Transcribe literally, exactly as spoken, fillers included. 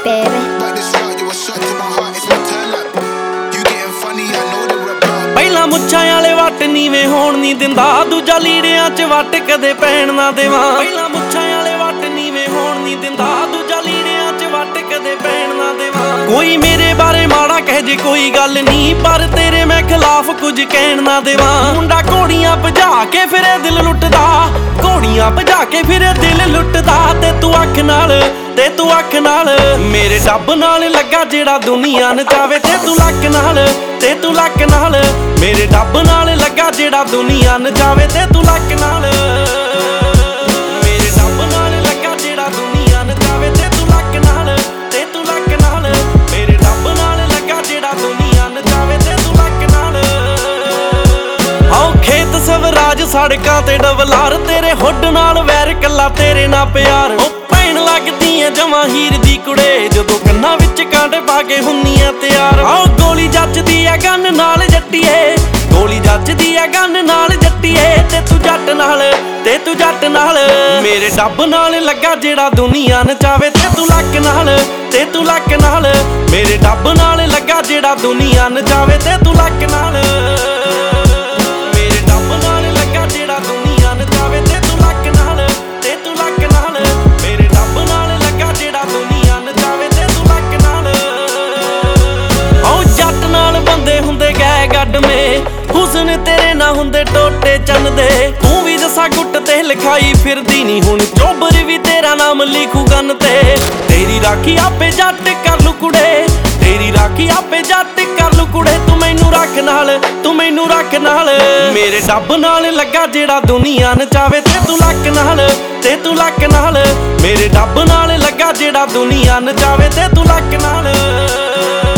baby. ਪਹਿਲਾਂ ਮੁੱਛਾਂ ਵਾਲੇ ਵੱਟ ਨੀਵੇਂ ਹੋਣ ਨਹੀਂ ਦਿੰਦਾ, ਦੂਜਾ ਲੀੜਿਆਂ 'ਚ ਵੱਟ ਕਦੇ ਪੈਣ ਨਾ ਦੇਵਾਂ। ਪਹਿਲਾਂ ਮੁੱਛਾਂ ਵਾਲੇ ਵੱਟ ਨੀਵੇਂ ਹੋਣ ਨਹੀਂ ਦਿੰਦਾ, ਦੂਜਾ ਲੀੜਿਆਂ 'ਚ ਵੱਟ ਕਦੇ ਪੈਣ ਨਾ ਦੇਵਾਂ। ਕੋਈ ਮੇਰੇ ਬਾਰੇ ਮਾੜਾ ਕਹਿ ਜੇ ਕੋਈ ਗੱਲ ਨਹੀਂ, ਪਰ ਤੇਰੇ ਮੈਂ ਖਿਲਾਫ ਕੁਝ ਕਹਿਣ ਨਾ ਦੇਵਾਂ। ਮੁੰਡਾ ਘੋੜੀਆਂ ਭਜਾ ਕੇ ਫਿਰੇ ਦਿਲ ਲੁੱਟਦਾ, ਘੋੜੀਆਂ ਭਜਾ ਕੇ ਫਿਰੇ ਦਿਲ ਲੁੱਟਦਾ। ਤੇ ਤੂੰ ਅੱਖ ਨਾਲ ਤੇ ਤੂੰ ਅੱਖ ਨਾਲ ਮੇਰੇ ਡੱਬ ਨਾਲ ਲੱਗਾ ਜਿਹੜਾ ਦੁਨੀਆ ਨਚਾਵੇ। ਤੇ ਤੂੰ ਲੱਕ ਨਾਲ ਤੇ ਤੂੰ ਲੱਕ ਨਾਲ ਮੇਰੇ ਡੱਬ ਨਾਲ ਲੱਗਾ ਜਿਹੜਾ ਦੁਨੀਆ ਨਚਾਵੇ। ਤੇ ਤੂੰ ਲੱਕ ਨਾਲ ਮੇਰੇ ਡੱਬ ਨਾਲ ਲੱਗਾ ਜਿਹੜਾ ਦੁਨੀਆ ਨਚਾਵੇ। ਤੇ ਤੂੰ ਲੱਕ ਨਾਲ ਤੇ ਤੂੰ ਲੱਕ ਨਾਲ ਮੇਰੇ ਡੱਬ ਨਾਲ ਲੱਗਾ ਜਿਹੜਾ ਦੁਨੀਆ ਨਚਾਵੇ। ਤੇ ਤੂੰ ਲੱਕ ਨਾਲ ਆਓ ਖੇਤ ਸਵਰਾਜ ਸੜਕਾਂ ਤੇ ਡਬਲਾਰ, ਤੇਰੇ ਹੁੱਡ ਨਾਲ ਵੈਰ ਕੱਲਾ ਤੇਰੇ ਨਾਲ ਪਿਆਰ। ਭੈਣ ਲੱਗਦੀ ਐ ਜਮਾਂ ਹੀਰ ਦੀ ਕੁੜੇ, ਜਦੋਂ ਕੰਨਾਂ ਵਿੱਚ ਕਾਂਟੇ ਪਾ ਕੇ ਹੁੰਨੀਆਂ ਤਿਆਰ। ਆਓ ਗੋਲੀ ਜੱਜਦੀ ਐ ਗੰਨ ਨਾਲ ਜੱਟੀਏ, ਗੋਲੀ ਜੱਜਦੀ ਐ ਗੰਨ ਨਾਲ ਜੱਟੀਏ। ਤੇ ਤੂੰ ਜੱਟ ਨਾਲ ਤੇ ਤੂੰ ਜੱਟ ਨਾਲ ਮੇਰੇ ਡੱਬ ਨਾਲ ਲੱਗਾ ਜਿਹੜਾ ਦੁਨੀਆ ਨਚਾਵੇ। ਤੇ ਤੂੰ ਲੱਕ ਨਾਲ ਤੇ ਤੂੰ ਲੱਕ ਨਾਲ ਮੇਰੇ ਡੱਬ ਨਾਲ ਲੱਗਾ ਜਿਹੜਾ ਦੁਨੀਆ ਨਚਾਵੇ। ਤੇ ਤੂੰ ਲੱਕ ਨਾਲ ਮੇਰੇ ਡੱਬ ਨਾਲ ਲੱਗਾ ਜਿਹੜਾ ਦੁਨੀਆ ਨਚਾਵੇ। ਤੇ ਤੂੰ ਲੱਕ ਨਾਲ ਤੇ ਤੂੰ ਲੱਕ ਨਾਲ ਮੇਰੇ ਡੱਬ ਨਾਲ ਲੱਗਾ ਜਿਹੜਾ ਦੁਨੀਆ ਨਚਾਵੇ। ਤੇ ਤੂੰ ਲੱਕ ਨਾਲ ਆਓ ਜੱਟ ਨਾਲ ਬੰਦੇ ਹੁੰਦੇ ਗਏ ਗੱਡਵੇਂ, ਹੁਸਨ ਤੇਰੇ ਨਾ ਹੁੰਦੇ ਟੋਟੇ ਚੰਨ ਦੇ। ਤੂੰ ਵੀ ਜੱਸਾ ਗੁੱਟ ਤੇ ਲਿਖਾਈ ਫਿਰਦੀ ਨੀ, ਹੁਣ ਚੋਬਰ ਵੀ ਤੇਰਾ ਨਾਮ ਲਿਖੂ ਗੰਨ ਤੇ। ਤੇਰੀ ਰਾਖੀ ਆਪੇ ਜੱਟ ਕਰ ਲੂ ਕੁੜੇ, ਤੇਰੀ ਰਾਖੀ ਆਪੇ ਜੱਟ ਕਰ ਲੂ ਕੁੜੇ। ਤੂੰ ਮੈਨੂੰ ਰੱਖ ਨਾਲ ਤੂੰ ਮੈਨੂੰ ਰੱਖ ਨਾਲ ਮੇਰੇ ਡੱਬ ਨਾਲ ਲੱਗਾ ਜਿਹੜਾ ਦੁਨੀਆ ਨਚਾਵੇ। ਤੇ ਤੂੰ ਲੱਕ ਨਾਲ ਤੇ ਤੂੰ ਲੱਕ ਨਾਲ ਮੇਰੇ ਡੱਬ ਨਾਲ ਲੱਗਾ ਜਿਹੜਾ ਦੁਨੀਆ ਨਚਾਵੇ। ਤੇ ਤੂੰ ਲੱਕ ਨਾਲ